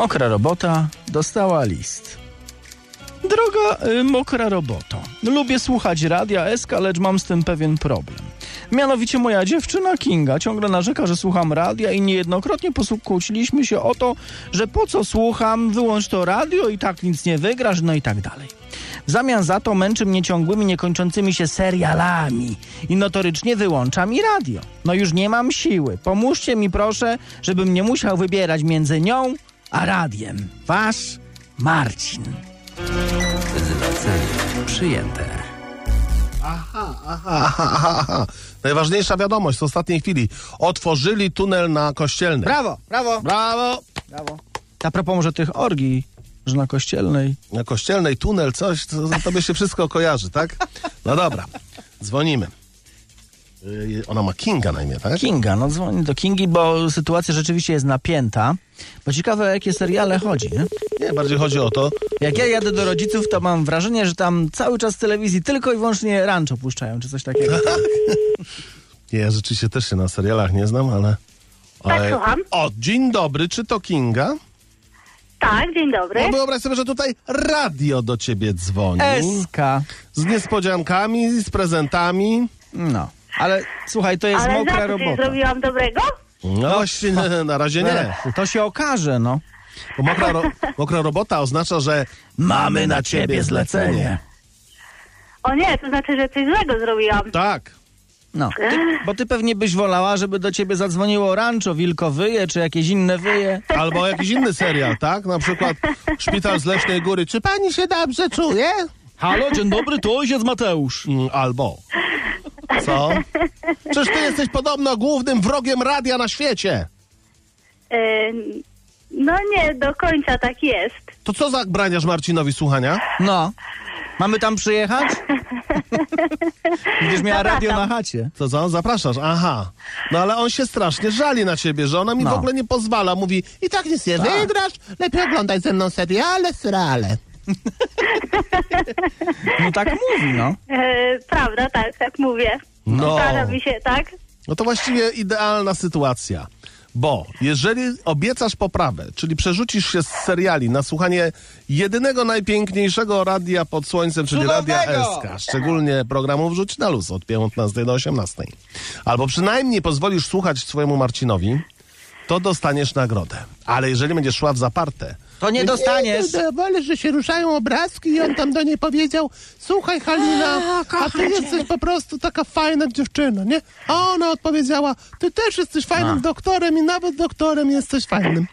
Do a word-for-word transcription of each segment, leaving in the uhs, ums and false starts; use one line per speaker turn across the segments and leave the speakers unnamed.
Mokra robota dostała list. Droga y, mokra roboto, lubię słuchać radia S K, lecz mam z tym pewien problem. Mianowicie moja dziewczyna Kinga ciągle narzeka, że słucham radia i niejednokrotnie pokłóciliśmy się o to, że po co słucham, wyłącz to radio i tak nic nie wygrasz, no i tak dalej. W zamian za to męczy mnie ciągłymi, niekończącymi się serialami i notorycznie wyłącza mi radio. No już nie mam siły. Pomóżcie mi proszę, żebym nie musiał wybierać między nią a radiem. Wasz Marcin.
Zlecenie przyjęte.
Aha, aha, aha, aha. Najważniejsza wiadomość z ostatniej chwili. Otworzyli tunel na Kościelnej.
Brawo, brawo,
Brawo!
brawo. A propos może tych orgii, że na Kościelnej.
Na Kościelnej tunel, coś, to, to tobie się wszystko kojarzy, tak? No dobra, dzwonimy. Yy, ona ma Kinga na imię, tak?
Kinga, no dzwoni do Kingi, bo sytuacja rzeczywiście jest napięta. Bo ciekawe, o jakie seriale chodzi, nie?
Nie, bardziej chodzi o to.
Jak ja jadę do rodziców, to mam wrażenie, że tam cały czas w telewizji tylko i wyłącznie Rancho puszczają, czy coś takiego.
Nie, ja rzeczywiście też się na serialach nie znam, ale...
Tak,
ale...
słucham.
O, dzień dobry, czy to Kinga?
Tak, dzień dobry.
No wyobraź sobie, że tutaj radio do ciebie dzwoni.
S K.
Z niespodziankami, z prezentami.
No, ale słuchaj, to jest
Ale
mokra
za co coś
robota.
zrobiłam dobrego?
No właśnie, na razie nie.
To się okaże, no.
Bo mokra, ro... mokra robota oznacza, że
Mamy na ciebie zlecenie.
O nie, to znaczy, że coś złego zrobiłam.
tak.
No, ty, bo ty pewnie byś wolała, żeby do ciebie zadzwoniło Rancho, Wilkowyje, czy jakieś inne wyje.
Albo jakiś inny serial, tak? Na przykład Szpital z Leśnej Góry. Czy pani się dobrze czuje?
Halo, dzień dobry, to jest Mateusz.
Mm, Albo. Co? Przecież ty jesteś podobno głównym wrogiem radia na świecie.
Yy, no nie, do końca tak jest.
To co zabraniasz Marcinowi słuchania?
No, mamy tam przyjechać? Będziesz miała radio na
Zapraszam.
chacie.
Co, co? Zapraszasz? Aha. No ale on się strasznie żali na ciebie, że ona mi
No.
w ogóle nie pozwala. Mówi, i tak nic nie wygrasz, lepiej oglądaj ze mną seriale, seriale.
No tak mówi, no.
Yy, prawda, tak, tak mówię.
No.
Zdarza mi się, tak?
No to właściwie idealna sytuacja. Bo jeżeli obiecasz poprawę, czyli przerzucisz się z seriali na słuchanie jedynego najpiękniejszego radia pod słońcem, czyli
Cudownego!
Radia S K, szczególnie programu Wrzuć na luz od piętnastej do osiemnastej, albo przynajmniej pozwolisz słuchać swojemu Marcinowi, to dostaniesz nagrodę. Ale jeżeli będziesz szła w zaparte,
To nie dostaniesz.
ale że się ruszają obrazki i on tam do niej powiedział, słuchaj Halina, a ty jesteś po prostu taka fajna dziewczyna, nie? A ona odpowiedziała, ty też jesteś fajnym
A.
doktorem i nawet doktorem jesteś fajnym.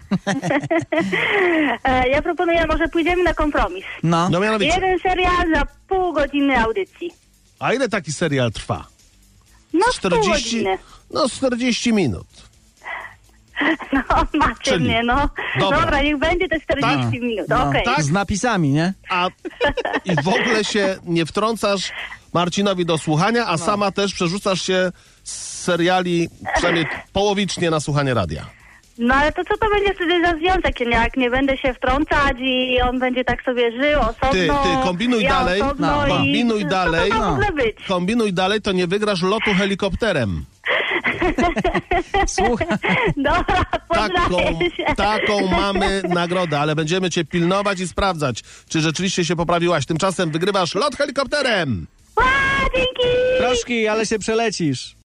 E, ja proponuję, może pójdziemy na kompromis.
No.
No mianowicie,
Jeden serial za pół godziny audycji.
a ile taki serial trwa?
No z pół
czterdzieści,
godziny.
no czterdzieści minut.
No macie
Czyli-
mnie, no.
Dobra.
Dobra, niech będzie te czterdzieści
Tak.
minut,
No,
okej.
tak.
Z napisami, nie?
A i w ogóle się nie wtrącasz Marcinowi do słuchania, a sama też przerzucasz się z seriali przynajmniej połowicznie na słuchanie radia.
No ale to co to będzie wtedy za związek, jak nie będę się wtrącać i on będzie tak sobie żył osobno.
Ty, ty, kombinuj
ja
dalej,
Osobno
no,
i...
kombinuj
co
dalej.
To ma w ogóle być?
Kombinuj dalej, to nie wygrasz lotu helikopterem.
Słuchaj.
Dobra,
Taką,
poznaję się.
taką mamy nagrodę, ale będziemy cię pilnować i sprawdzać, czy rzeczywiście się poprawiłaś. Tymczasem wygrywasz lot helikopterem.
A, dzięki!
Proszki, ale się przelecisz.